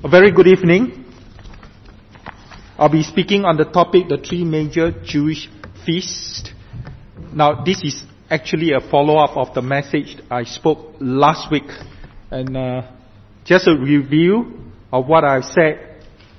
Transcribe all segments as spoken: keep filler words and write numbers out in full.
A very good evening. I'll be speaking on the topic, the three major Jewish feasts. Now, this is actually a follow-up of the message I spoke last week. And uh, just a review of what I've said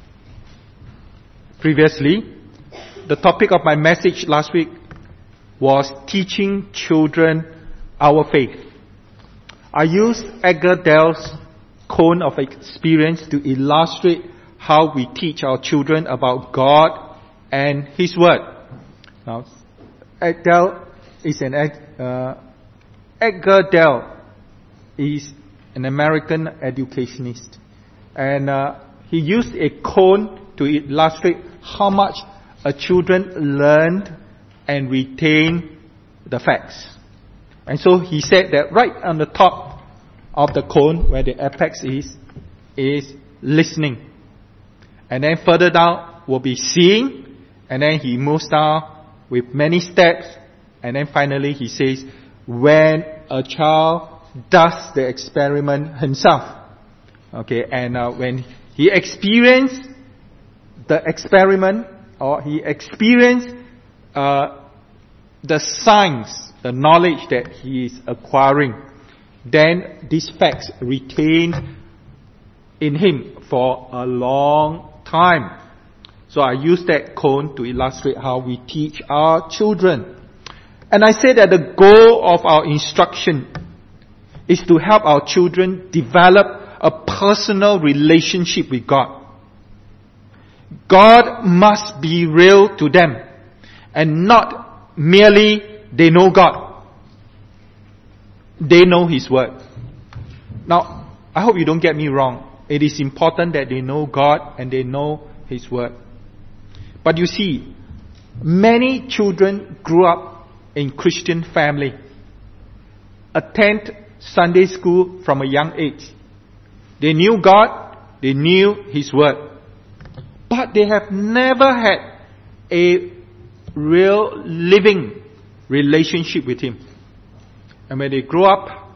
previously. The topic of my message last week was teaching children our faith. I used Edgar Dell's cone of experience to illustrate how we teach our children about God and His Word. Now, Edgar is an uh, Edgar Dell is an American educationist, and uh, he used a cone to illustrate how much a children learned and retain the facts. And so he said that right on the top of the cone, where the apex is, is listening. And then further down will be seeing, and then he moves down with many steps, and then finally he says, when a child does the experiment himself, okay, and uh, when he experienced the experiment, or he experienced uh, the science, the knowledge that he is acquiring, then these facts retained in him for a long time. So I use that cone to illustrate how we teach our children. And I say that the goal of our instruction is to help our children develop a personal relationship with God. God must be real to them, and not merely they know God. They know His Word. Now, I hope you don't get me wrong. It is important that they know God and they know His Word. But you see, many children grew up in Christian family, attend Sunday school from a young age. They knew God, they knew His Word. But they have never had a real living relationship with Him. And when they grow up,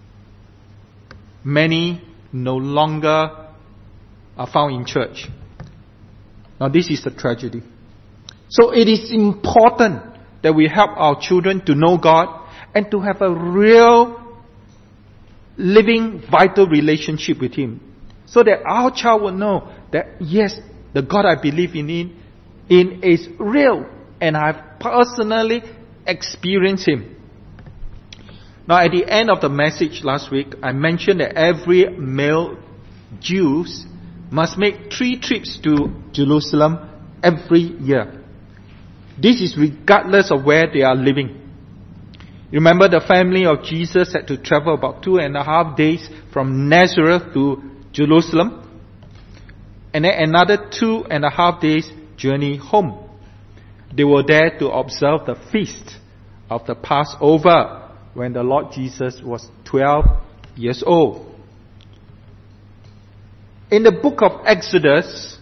many no longer are found in church. Now this is a tragedy. So it is important that we help our children to know God and to have a real, living, vital relationship with Him. So that our child will know that yes, the God I believe in, in is real, and I've personally experienced Him. Now at the end of the message last week, I mentioned that every male Jew must make three trips to Jerusalem every year. This is regardless of where they are living. Remember, the family of Jesus had to travel about two and a half days from Nazareth to Jerusalem, and then another two and a half days journey home. They were there to observe the feast of the Passover, when the Lord Jesus was twelve years old. In the book of Exodus,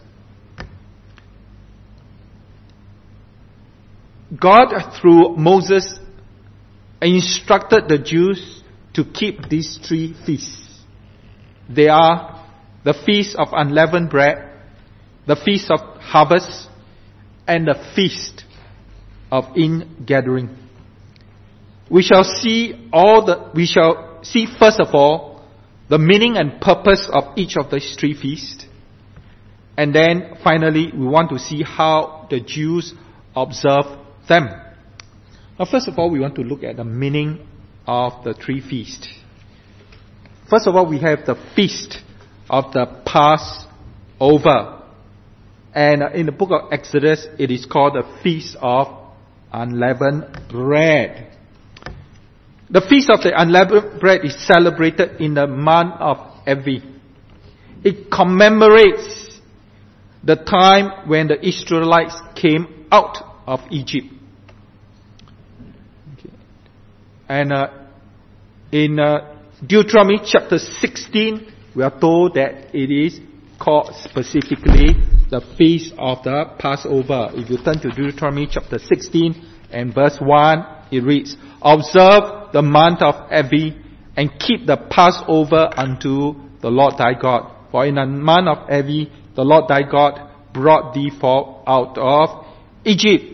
God, through Moses, instructed the Jews to keep these three feasts. They are the Feast of Unleavened Bread, the Feast of Harvest, and the Feast of Ingathering. We shall see all the, we shall see first of all, the meaning and purpose of each of these three feasts. And then finally, we want to see how the Jews observe them. Now first of all, we want to look at the meaning of the three feasts. First of all, we have the Feast of the Passover. And in the book of Exodus, it is called the Feast of Unleavened Bread. The Feast of the Unleavened Bread is celebrated in the month of Aviv. It commemorates the time when the Israelites came out of Egypt. Okay. And uh, in uh, Deuteronomy chapter sixteen, we are told that it is called specifically the Feast of the Passover. If you turn to Deuteronomy chapter sixteen and verse one, it reads, observe the month of Aviv and keep the Passover unto the Lord thy God. For in the month of Avi, the Lord thy God brought thee forth out of Egypt.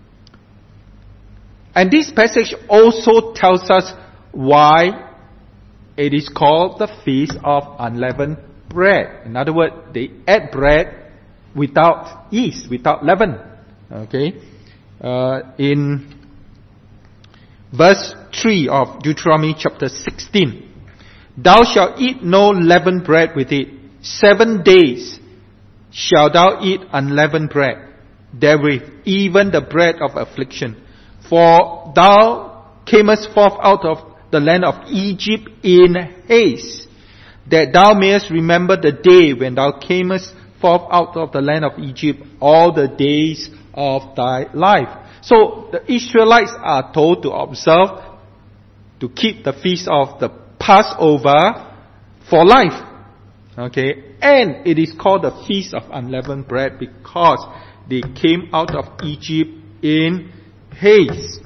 And this passage also tells us why it is called the Feast of Unleavened Bread. In other words, they ate bread without yeast, without leaven. Okay? Uh, in verse three of Deuteronomy chapter sixteen. Thou shalt eat no leavened bread with it. Seven days shalt thou eat unleavened bread therewith, even the bread of affliction. For thou camest forth out of the land of Egypt in haste, that thou mayest remember the day when thou camest forth out of the land of Egypt all the days of thy life. So the Israelites are told to observe, to keep the feast of the Passover for life. Okay, and it is called the Feast of Unleavened Bread because they came out of Egypt in haste.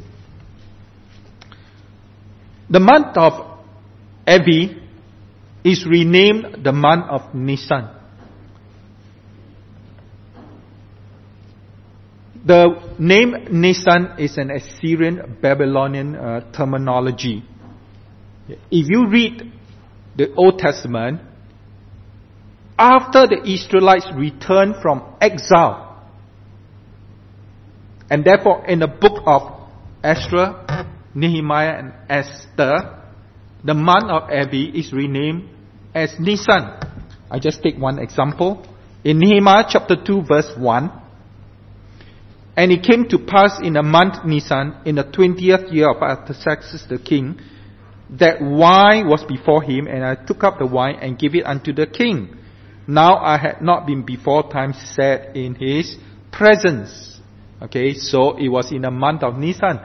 The month of Avi is renamed the month of Nisan. The name Nisan is an Assyrian Babylonian uh, terminology. If you read the Old Testament, after the Israelites returned from exile, and therefore in the book of Ezra, Nehemiah and Esther, the month of Avi is renamed as Nisan. I just take one example. In Nehemiah chapter two verse one, and it came to pass in the month Nisan, in the twentieth year of Artaxerxes the king, that wine was before him, and I took up the wine and gave it unto the king. Now I had not been before time set in his presence. Okay, so it was in the month of Nisan.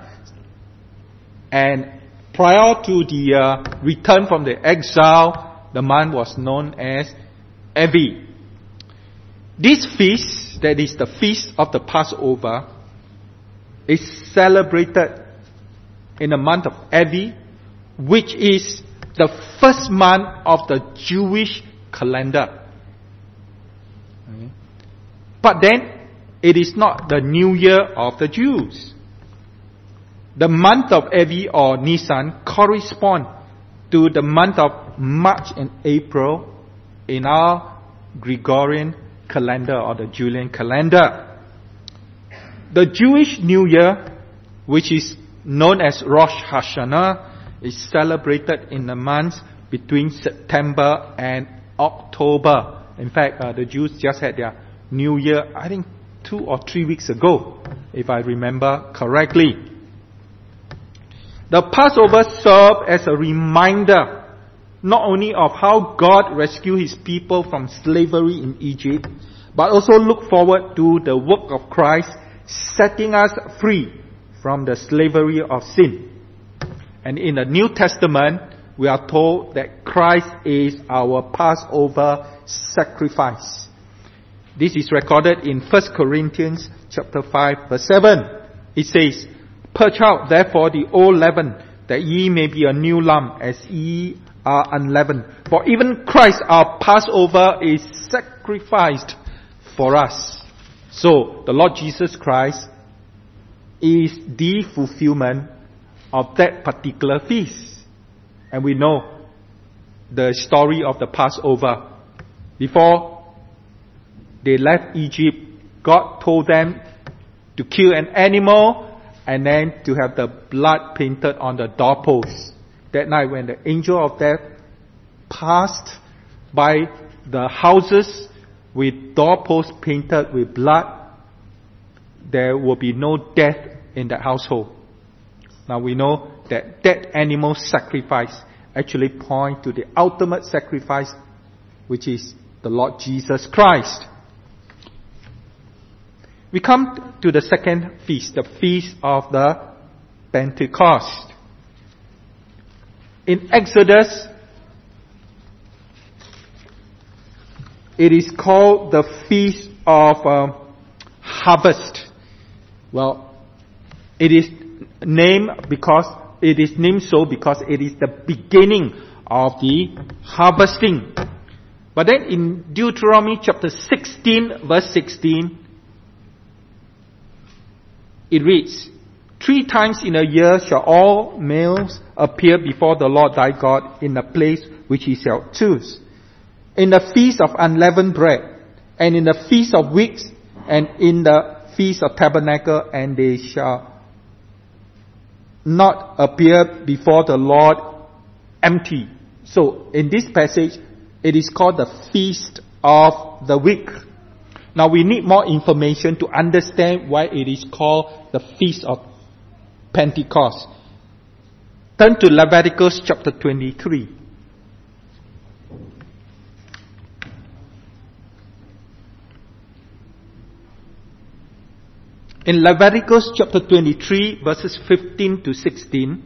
And prior to the uh, return from the exile, the month was known as Avi. This feast, that is the feast of the Passover, is celebrated in the month of Avi, which is the first month of the Jewish calendar. Okay. But then, it is not the new year of the Jews. The month of Avi or Nisan correspond to the month of March and April in our Gregorian calendar or the Julian calendar. The Jewish New Year, which is known as Rosh Hashanah, is celebrated in the months between September and October. In fact, uh, the Jews just had their New Year, I think, two or three weeks ago, if I remember correctly. The Passover served as a reminder not only of how God rescued His people from slavery in Egypt, but also look forward to the work of Christ setting us free from the slavery of sin. And in the New Testament, we are told that Christ is our Passover sacrifice. This is recorded in First Corinthians chapter five verse seven. It says, "Purge out therefore the old leaven, that ye may be a new lump, as ye are unleavened. For even Christ our Passover is sacrificed for us." So, the Lord Jesus Christ is the fulfillment of that particular feast. And we know the story of the Passover. Before they left Egypt, God told them to kill an animal and then to have the blood painted on the doorpost. That night when the angel of death passed by the houses with doorposts painted with blood, there will be no death in that household. Now we know that that animal sacrifice actually points to the ultimate sacrifice, which is the Lord Jesus Christ. We come to the second feast, the feast of the Pentecost. In Exodus, it is called the Feast of uh, Harvest. Well, it is named because it is named so because it is the beginning of the harvesting. But then in Deuteronomy chapter sixteen, verse sixteen, it reads, "Three times in a year shall all males appear before the Lord thy God in a place which he shall choose. In the feast of unleavened bread, and in the feast of weeks, and in the feast of tabernacle, and they shall not appear before the Lord empty." So, in this passage, it is called the Feast of the Week. Now, we need more information to understand why it is called the Feast of Pentecost. Turn to Leviticus chapter twenty-three. In Leviticus chapter twenty-three, verses fifteen to sixteen,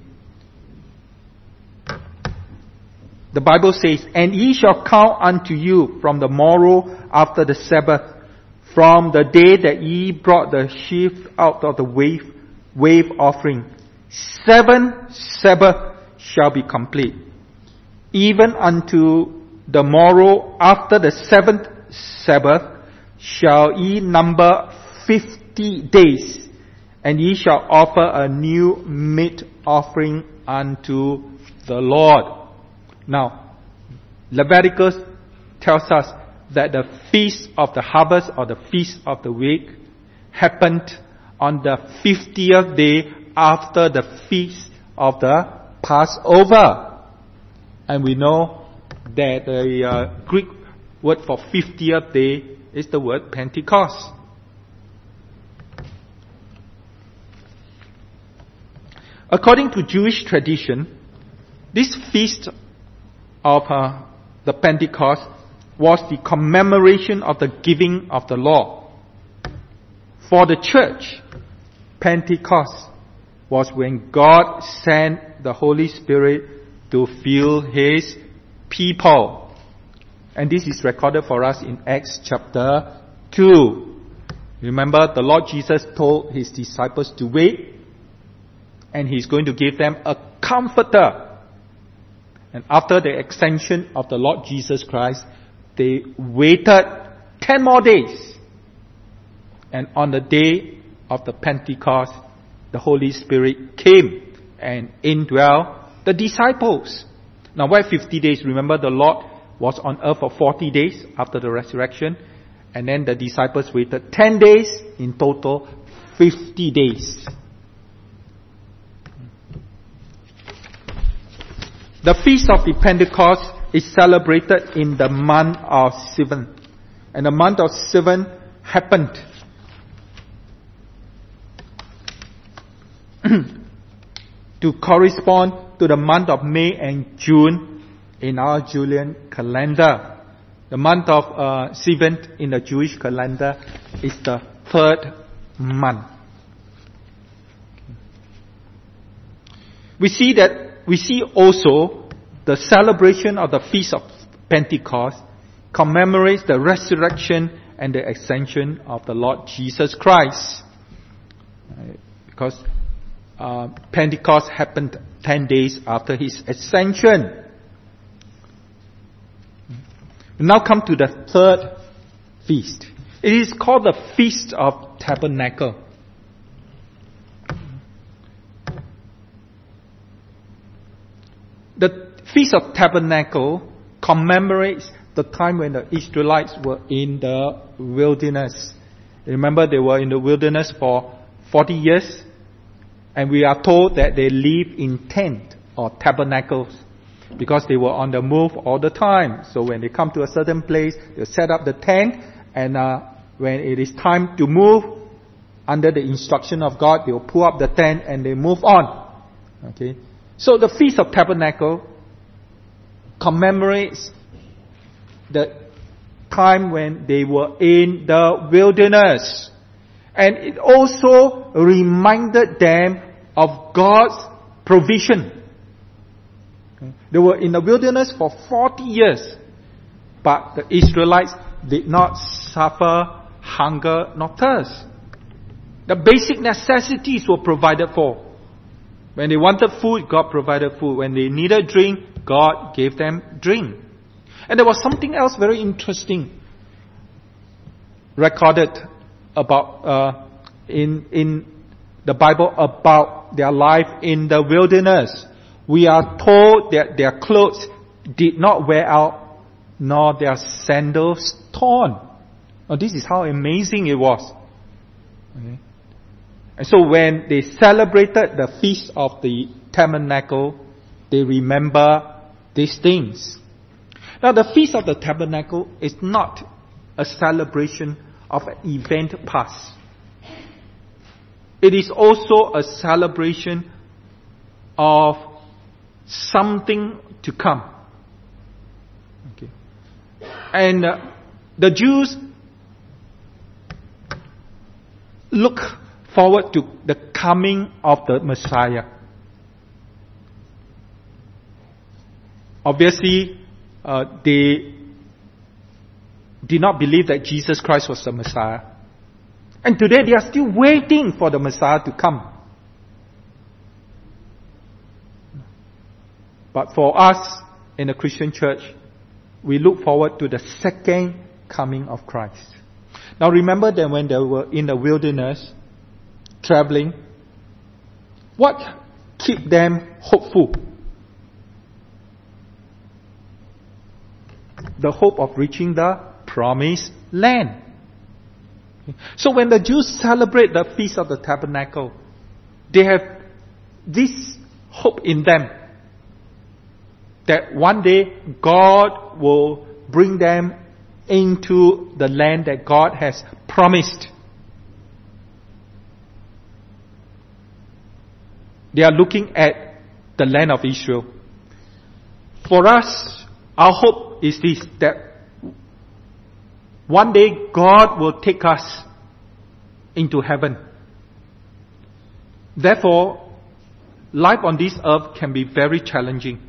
the Bible says, "And ye shall count unto you from the morrow after the Sabbath, from the day that ye brought the sheaf out of the wave, wave offering. Seven Sabbath shall be complete. Even unto the morrow after the seventh Sabbath shall ye number fifty days, and ye shall offer a new meat offering unto the Lord." Now, Leviticus tells us that the Feast of the Harvest or the Feast of the Week happened on the fiftieth day after the Feast of the Passover. And we know that the uh, Greek word for fiftieth day is the word Pentecost. According to Jewish tradition, this feast of uh, the Pentecost was the commemoration of the giving of the law. For the church, Pentecost was when God sent the Holy Spirit to fill His people. And this is recorded for us in Acts chapter two. Remember, the Lord Jesus told His disciples to wait, and He's going to give them a comforter. And after the ascension of the Lord Jesus Christ, they waited ten more days. And on the day of the Pentecost, the Holy Spirit came and indwelt the disciples. Now, why fifty days? Remember, the Lord was on earth for forty days after the resurrection. And then the disciples waited ten days. In total, fifty days. The Feast of the Pentecost is celebrated in the month of Sivan. And the month of Sivan happened to correspond to the month of May and June in our Julian calendar. The month of uh, Sivan in the Jewish calendar is the third month. We see that We see also the celebration of the Feast of Pentecost commemorates the resurrection and the ascension of the Lord Jesus Christ. Because uh, Pentecost happened ten days after His ascension. We now come to the third feast. It is called the Feast of Tabernacle. The Feast of Tabernacle commemorates the time when the Israelites were in the wilderness. Remember, they were in the wilderness for forty years, and we are told that they lived in tents or tabernacles because they were on the move all the time. So when they come to a certain place, they set up the tent, and uh, when it is time to move, under the instruction of God, they will pull up the tent and they move on. Okay. So the Feast of Tabernacle commemorates the time when they were in the wilderness. And it also reminded them of God's provision. They were in the wilderness for forty years, but the Israelites did not suffer hunger nor thirst. The basic necessities were provided for. When they wanted food, God provided food. When they needed drink, God gave them drink. And there was something else very interesting recorded about uh, in in the Bible about their life in the wilderness. We are told that their clothes did not wear out, nor their sandals torn. Now, this is how amazing it was. Okay. And so when they celebrated the Feast of the Tabernacle, they remember these things. Now, the Feast of the Tabernacle is not a celebration of an event past. It is also a celebration of something to come. Okay. And uh, the Jews look forward to the coming of the Messiah. Obviously, uh, they did not believe that Jesus Christ was the Messiah. And today they are still waiting for the Messiah to come. But for us in the Christian church, we look forward to the second coming of Christ. Now remember that when they were in the wilderness, traveling, what kept them hopeful? The hope of reaching the promised land. So when the Jews celebrate the Feast of the Tabernacle, they have this hope in them that one day God will bring them into the land that God has promised. They are looking at the land of Israel. For us, our hope is this, that one day God will take us into heaven. Therefore, life on this earth can be very challenging,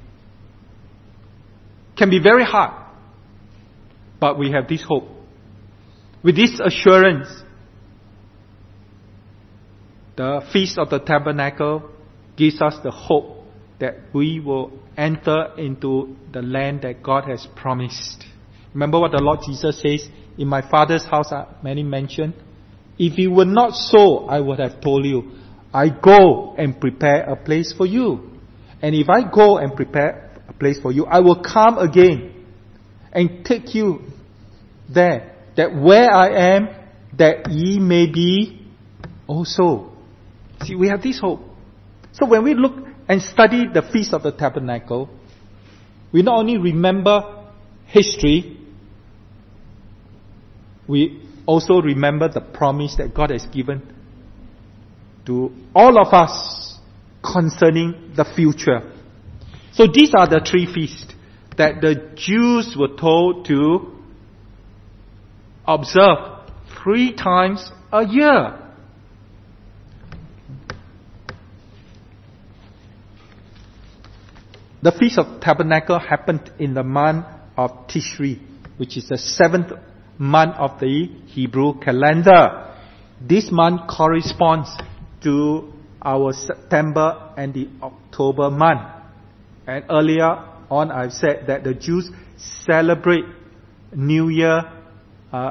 can be very hard. But we have this hope. With this assurance, the Feast of the Tabernacle gives us the hope that we will enter into the land that God has promised. Remember what the Lord Jesus says, in my Father's house are many mansions. If it were not so, I would have told you, I go and prepare a place for you. And if I go and prepare a place for you, I will come again and take you there, that where I am, that ye may be also. See, we have this hope. So when we look and study the Feast of the Tabernacle, we not only remember history, we also remember the promise that God has given to all of us concerning the future. So these are the three feasts that the Jews were told to observe three times a year. The Feast of Tabernacle happened in the month of Tishri, which is the seventh month of the Hebrew calendar. This month corresponds to our September and the October month. And earlier on I've said that the Jews celebrate New Year uh,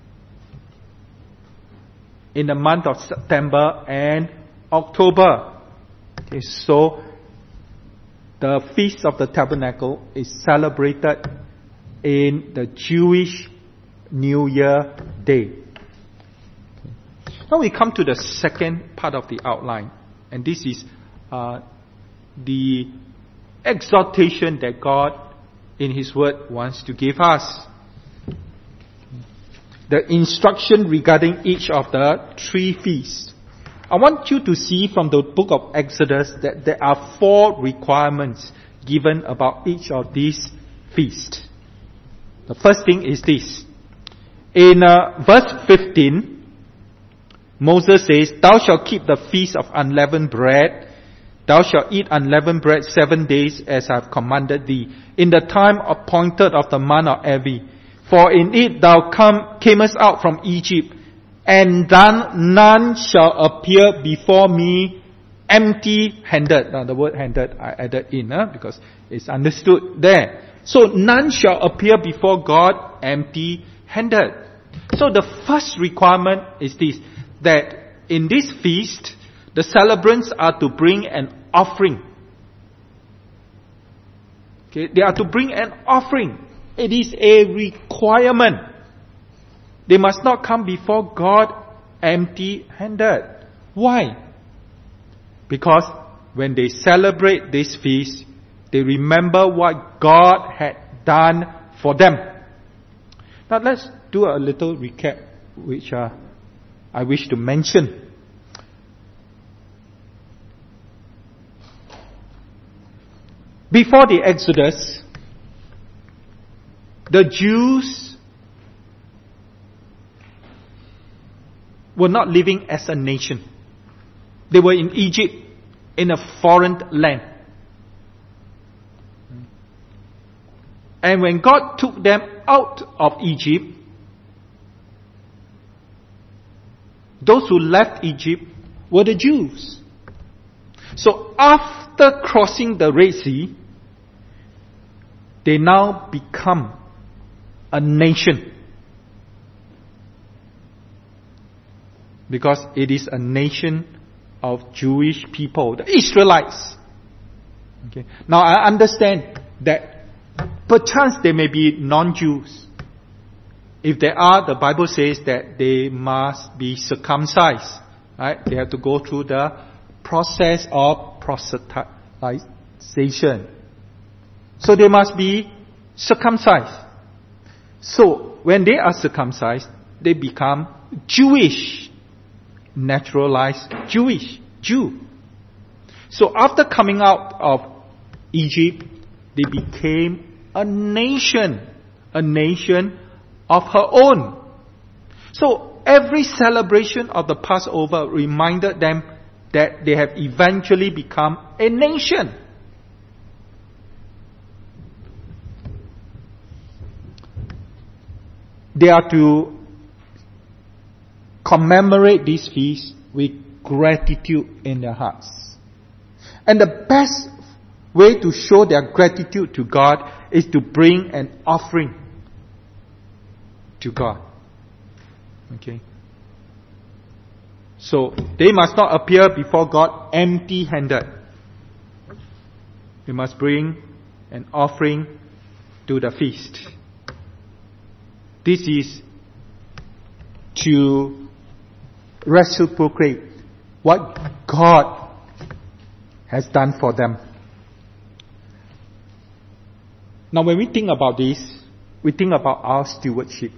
in the month of September and October. Okay, so the Feast of the Tabernacle is celebrated in the Jewish New Year Day. Now we come to the second part of the outline, and this is uh, the exhortation that God in His Word wants to give us. The instruction regarding each of the three feasts. I want you to see from the book of Exodus that there are four requirements given about each of these feasts. The first thing is this. In uh, verse fifteen, Moses says, "Thou shalt keep the feast of unleavened bread. Thou shalt eat unleavened bread seven days as I have commanded thee, in the time appointed of the month of Aviv. For in it thou come, camest out from Egypt, and none, none shall appear before me empty-handed." Now the word handed I added in, huh, because it's understood there. So none shall appear before God empty-handed. So the first requirement is this, that in this feast, the celebrants are to bring an offering. Okay, they are to bring an offering. It is a requirement. They must not come before God empty-handed. Why? Because when they celebrate this feast, they remember what God had done for them. Now let's do a little recap, which uh, I wish to mention. Before the Exodus, the Jews were not living as a nation. They were in Egypt, in a foreign land. And when God took them out of Egypt, those who left Egypt were the Jews. So after crossing the Red Sea, they now become a nation. Because it is a nation of Jewish people, the Israelites. Okay. Now I understand that perchance they may be non-Jews. If they are, the Bible says that they must be circumcised. Right? They have to go through the process of proselytization. So they must be circumcised. So when they are circumcised, they become Jewish. Naturalized Jewish, Jew. So after coming out of Egypt, they became a nation, a nation of her own. So every celebration of the Passover reminded them that they have eventually become a nation. They are to commemorate this feast with gratitude in their hearts. And the best way to show their gratitude to God is to bring an offering to God. Okay. So they must not appear before God empty-handed. They must bring an offering to the feast. This is to reciprocate what God has done for them. Now when we think about this, we think about our stewardship.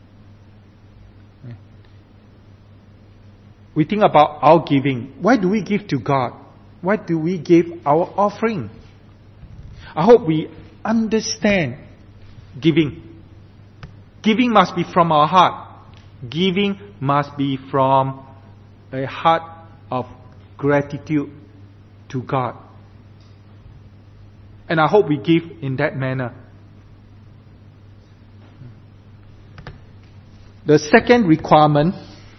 We think about our giving. Why do we give to God? Why do we give our offering? I hope we understand giving. Giving must be from our heart. Giving must be from a heart of gratitude to God. And I hope we give in that manner. The second requirement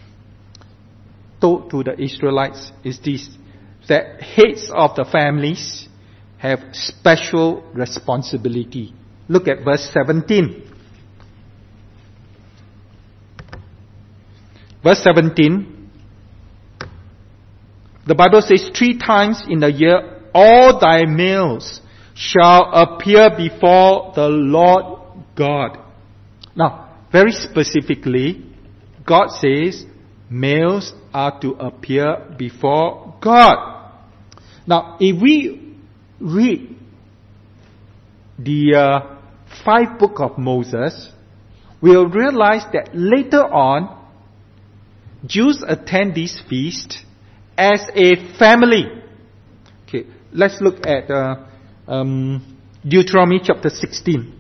told to the Israelites is this, that heads of the families have special responsibility. Look at verse seventeen. Verse seventeen, the Bible says, three times in the year all thy males shall appear before the Lord God. Now, very specifically, God says males are to appear before God. Now, if we read the uh, five book of Moses, we'll realize that later on, Jews attend this feast as a family. Okay, let's look at uh, um, Deuteronomy chapter sixteen,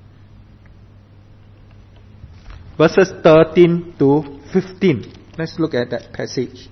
verses thirteen to fifteen. Let's look at that passage.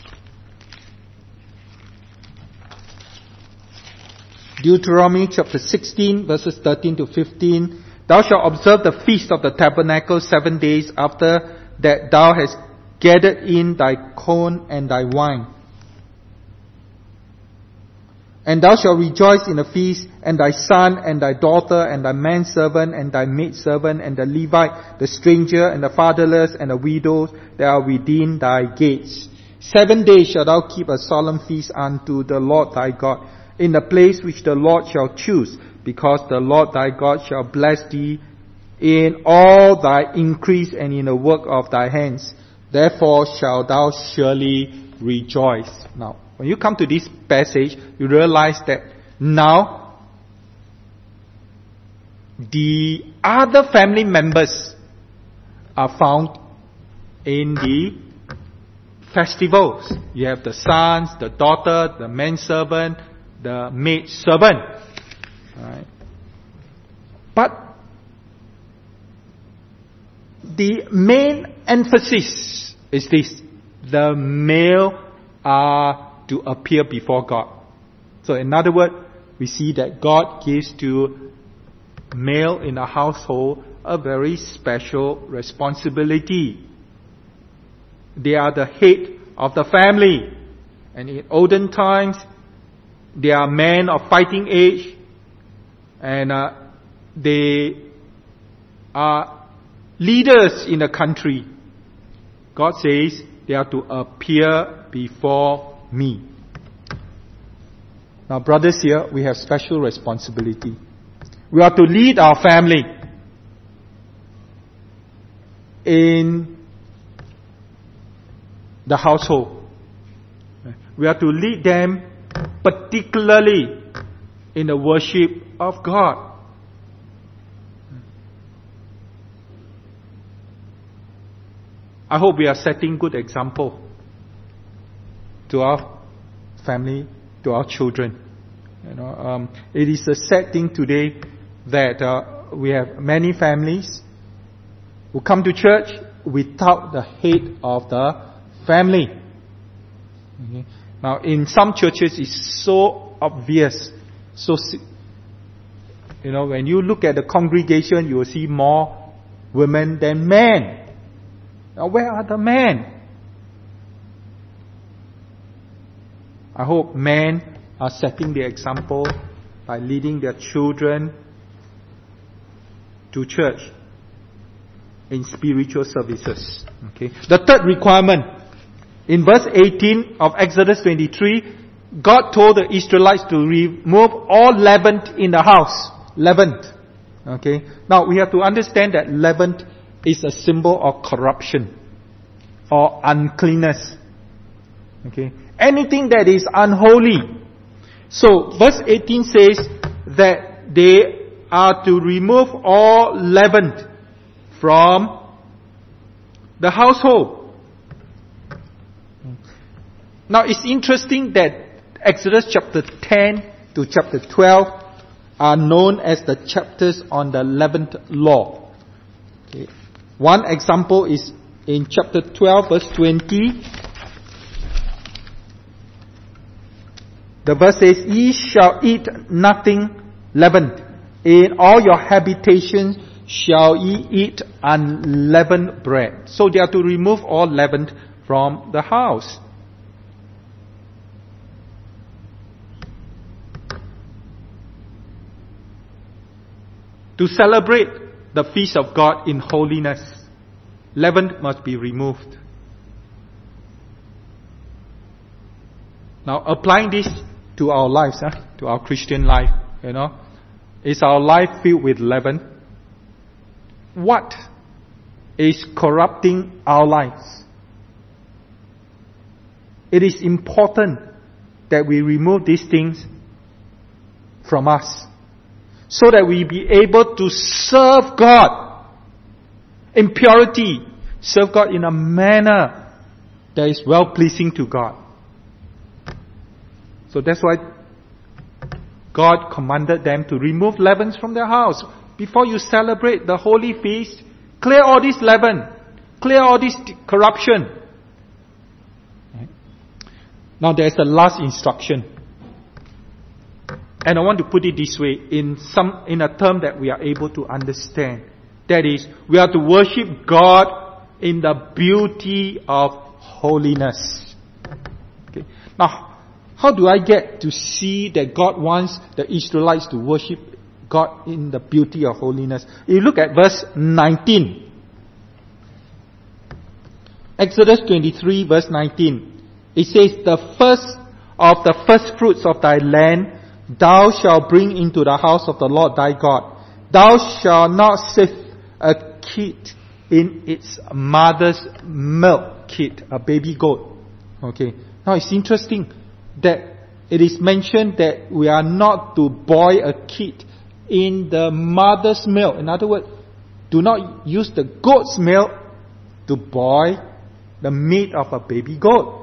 Deuteronomy chapter sixteen, verses thirteen to fifteen. Thou shalt observe the feast of the tabernacle seven days after that thou hast gathered in thy corn and thy wine. And thou shalt rejoice in the feast, and thy son, and thy daughter, and thy manservant, and thy maidservant, and the Levite, the stranger, and the fatherless, and the widows that are within thy gates. Seven days shalt thou keep a solemn feast unto the Lord thy God, in the place which the Lord shall choose, because the Lord thy God shall bless thee in all thy increase and in the work of thy hands. Therefore shalt thou surely rejoice. Now, when you come to this passage, you realize that now the other family members are found in the festivals. You have the sons, the daughter, the manservant, the maidservant. Right? But the main emphasis is this: the male are to appear before God. So in other words, we see that God gives to male in a household a very special responsibility. They are the head of the family. And in olden times, they are men of fighting age, and uh, they are leaders in the country. God says they are to appear before me. Now, brothers, here we have special responsibility. We are to lead our family in the household. We are to lead them particularly in the worship of God. I hope we are setting good example to our family, to our children. You know, um, it is a sad thing today that uh, we have many families who come to church without the head of the family. Okay. Now, in some churches, it's so obvious, so you know, when you look at the congregation, you will see more women than men. Now, where are the men? I hope men are setting the example by leading their children to church in spiritual services. Okay. The third requirement, in verse eighteen of Exodus twenty-three, God told the Israelites to remove all leaven in the house. Leaven. Okay. Now we have to understand that leaven is a symbol of corruption or uncleanness. Okay. Anything that is unholy. So verse eighteen says that they are to remove all leaven from the household. Now it's interesting that Exodus chapter ten to chapter twelve are known as the chapters on the leavened law. Okay. One example is in chapter twelve verse twenty. The verse says, "Ye shall eat nothing leavened. In all your habitations shall ye eat unleavened bread." So they are to remove all leaven from the house. To celebrate the feast of God in holiness, leaven must be removed. Now, applying this to our lives, huh? to our Christian life, you know, is our life filled with leaven? What is corrupting our lives? It is important that we remove these things from us, so that we be able to serve God in purity, serve God in a manner that is well-pleasing to God. So that's why God commanded them to remove leavens from their house. Before you celebrate the holy feast, clear all this leaven, clear all this corruption. Right? Now there's the last instruction. And I want to put it this way, in some in a term that we are able to understand. That is, we are to worship God in the beauty of holiness. Okay. Now, How do I get to see that God wants the Israelites to worship God in the beauty of holiness? You look at verse nineteen. Exodus twenty-three verse nineteen. It says, the first of the first fruits of thy land thou shalt bring into the house of the Lord thy God. Thou shalt not sift a kid in its mother's milk, kid, a baby goat. Okay. Now it's interesting that it is mentioned that we are not to boil a kid in the mother's milk. In other words, do not use the goat's milk to boil the meat of a baby goat.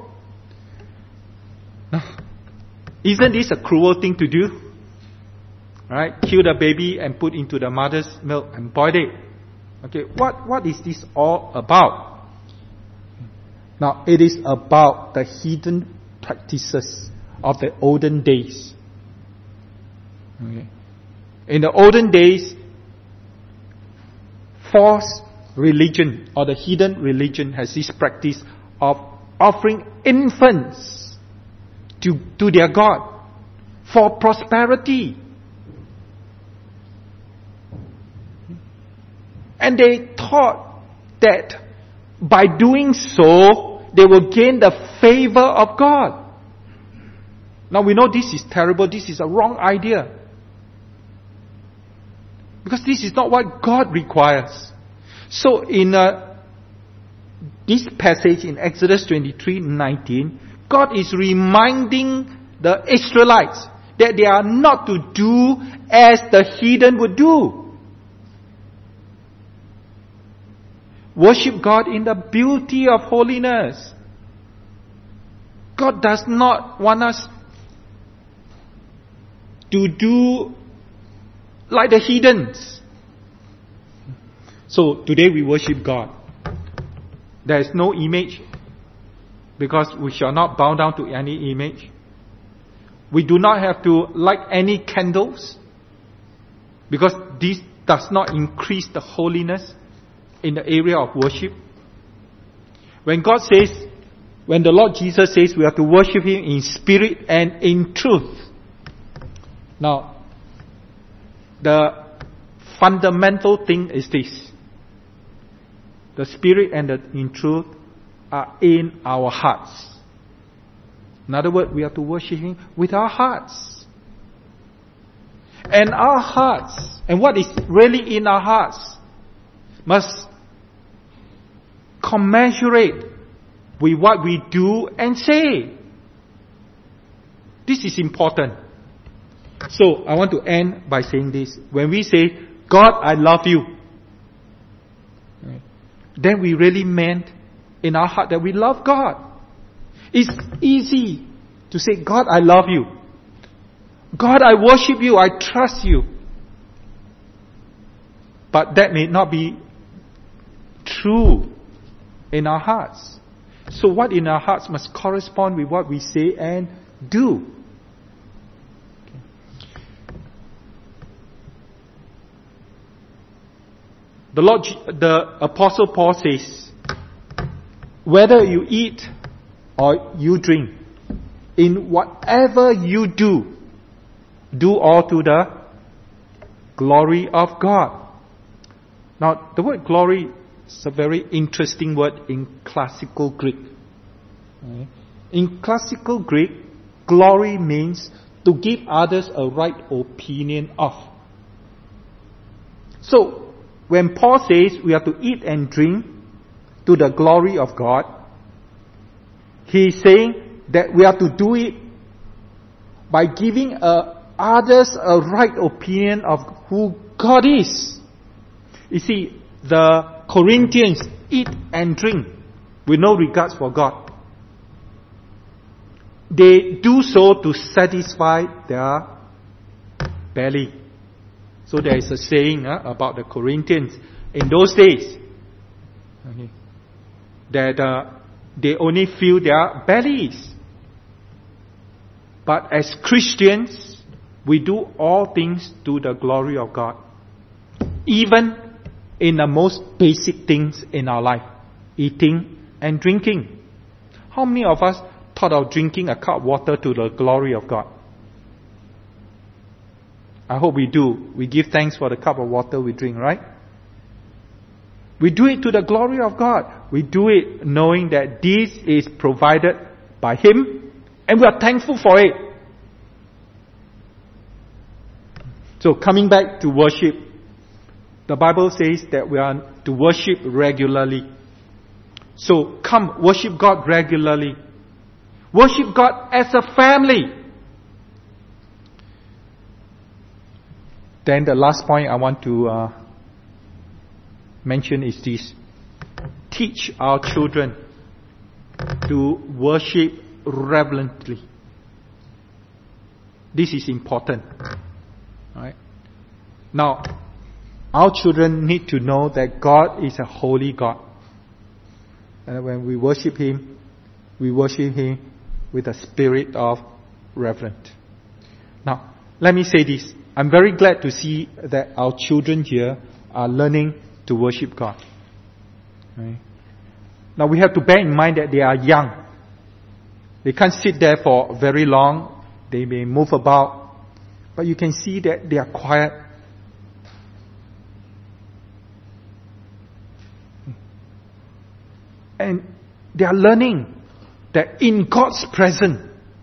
Now, isn't this a cruel thing to do? Right? Kill the baby and put into the mother's milk and boil it. Okay, what, what is this all about? Now, it is about the hidden practices of the olden days. Okay. In the olden days, false religion or the hidden religion has this practice of offering infants to, to their God for prosperity. And they thought that by doing so, they will gain the favor of God. Now we know this is terrible, this is a wrong idea. Because this is not what God requires. So in uh, this passage in Exodus twenty-three nineteen, God is reminding the Israelites that they are not to do as the heathen would do. Worship God in the beauty of holiness. God does not want us to do like the heathens. So today we worship God. There is no image, because we shall not bow down to any image. We do not have to light any candles, because this does not increase the holiness in the area of worship. When God says, when the Lord Jesus says we have to worship Him in spirit and in truth. Now, the fundamental thing is this. The spirit and the in truth are in our hearts. In other words, we have to worship Him with our hearts. And our hearts, and what is really in our hearts, must commensurate with what we do and say. This is important. So, I want to end by saying this. When we say, God, I love you, then we really meant in our heart that we love God. It's easy to say, God, I love you. God, I worship you. I trust you. But that may not be true in our hearts. So what in our hearts must correspond with what we say and do. The Lord, the Apostle Paul says, whether you eat or you drink, in whatever you do, do all to the glory of God. Now, the word glory is a very interesting word in classical Greek. In classical Greek, glory means to give others a right opinion of. So, when Paul says we have to eat and drink to the glory of God, he is saying that we have to do it by giving uh, others a right opinion of who God is. You see, the Corinthians eat and drink with no regards for God. They do so to satisfy their belly. So there is a saying uh, about the Corinthians in those days, okay, that uh, they only fill their bellies. But as Christians, we do all things to the glory of God. Even in the most basic things in our life. Eating and drinking. How many of us thought of drinking a cup of water to the glory of God? I hope we do. We give thanks for the cup of water we drink, right? We do it to the glory of God. We do it knowing that this is provided by Him, and we are thankful for it. So coming back to worship, the Bible says that we are to worship regularly. So come, worship God regularly. Worship God as a family. Then the last point I want to uh, mention is this. Teach our children to worship reverently. This is important. Right? Now, our children need to know that God is a holy God. And when we worship Him, we worship Him with a spirit of reverence. Now, let me say this. I'm very glad to see that our children here are learning to worship God. Right? Now, we have to bear in mind that they are young. They can't sit there for very long. They may move about. But you can see that they are quiet. And they are learning that in God's presence,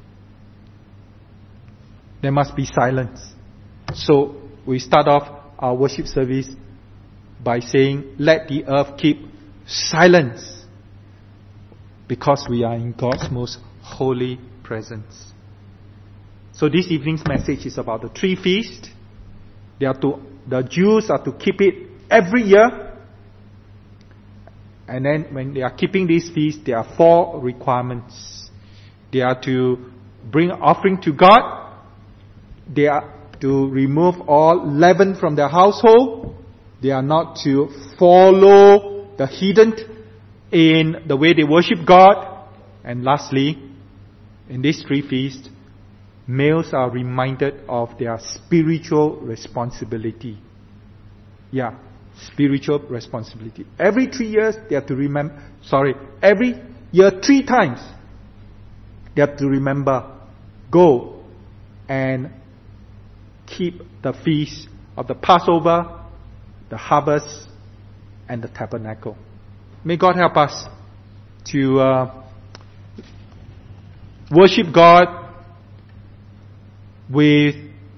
there must be silence. So, we start off our worship service by saying, let the earth keep silence, because we are in God's most holy presence. So this evening's message is about the three feasts. They are to, the Jews are to keep it every year. And then when they are keeping these feasts, there are four requirements. They are to bring offering to God. They are to remove all leaven from their household. They are not to follow the heathen in the way they worship God. And lastly, in these three feasts, males are reminded of their spiritual responsibility. Yeah, spiritual responsibility. Every three years, they have to remember, sorry, every year three times, they have to remember, go and keep the feast of the Passover, the harvest, and the tabernacle. May God help us to uh, worship God with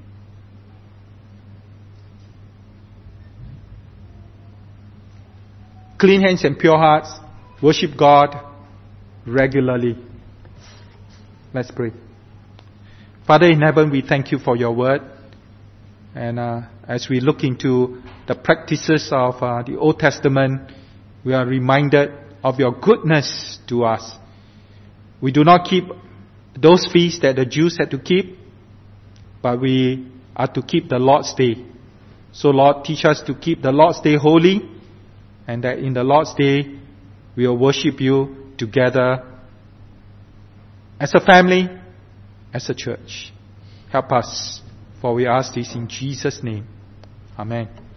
clean hands and pure hearts. Worship God regularly. Let's pray. Father in heaven, we thank you for your word. And uh, as we look into the practices of uh, the Old Testament, we are reminded of your goodness to us. We do not keep those feasts that the Jews had to keep, but we are to keep the Lord's Day. So Lord, teach us to keep the Lord's Day holy, and that in the Lord's Day we will worship you together as a family, as a church. Help us, for we ask this in Jesus' name. Amen.